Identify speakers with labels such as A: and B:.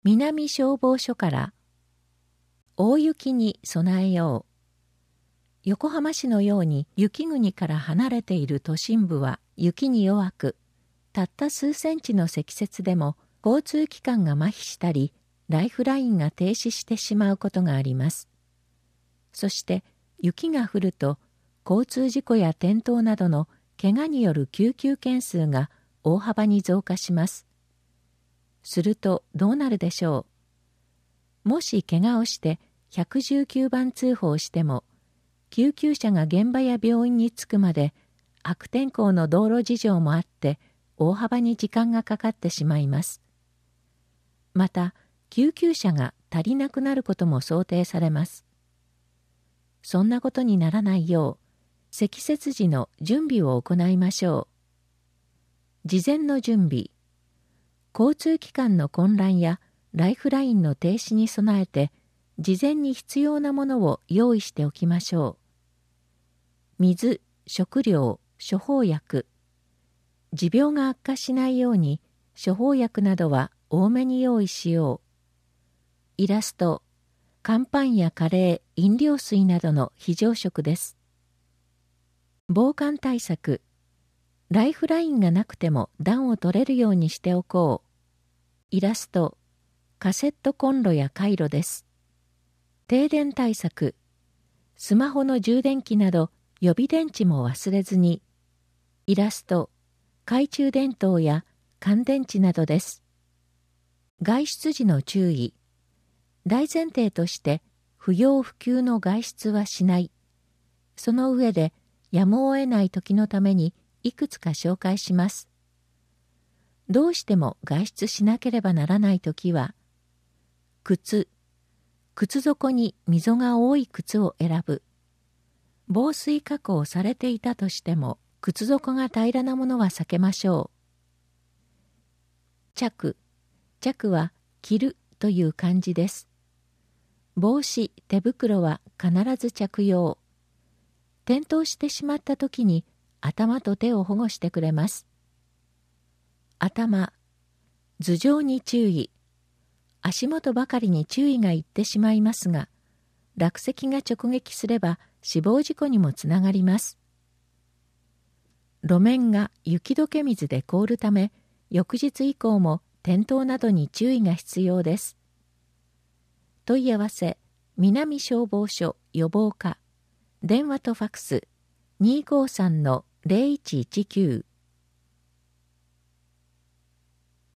A: 南消防署から大雪に備えよう。横浜市のように雪国から離れている都心部は雪に弱く、たった数センチの積雪でも交通機関が麻痺したり、ライフラインが停止してしまうことがあります。そして雪が降ると交通事故や転倒などの怪我による救急件数が大幅に増加します。するとどうなるでしょう。もし怪我をして119番通報しても、救急車が現場や病院に着くまで悪天候の道路事情もあって大幅に時間がかかってしまいます。また救急車が足りなくなることも想定されます。そんなことにならないよう積雪時の準備を行いましょう。事前の準備。交通機関の混乱やライフラインの停止に備えて事前に必要なものを用意しておきましょう。水、食料、処方薬。持病が悪化しないように処方薬などは多めに用意しよう。イラスト。乾パンやカレー、飲料水などの非常食です。防寒対策。ライフラインがなくても暖を取れるようにしておこう。イラスト。カセットコンロやカイロです。停電対策。スマホの充電器など予備電池も忘れずに。イラスト。懐中電灯や乾電池などです。外出時の注意。大前提として不要不急の外出はしない。その上でやむを得ない時のためにいくつか紹介します。どうしても外出しなければならないときは、靴底に溝が多い靴を選ぶ。防水加工されていたとしても、靴底が平らなものは避けましょう。着は着るという漢字です。帽子、手袋は必ず着用。転倒してしまったときに頭と手を保護してくれます。頭、頭上に注意。足元ばかりに注意がいってしまいますが、落石が直撃すれば死亡事故にもつながります。路面が雪解け水で凍るため、翌日以降も転倒などに注意が必要です。問い合わせ、南消防署予防課。電話とファクス 253-0119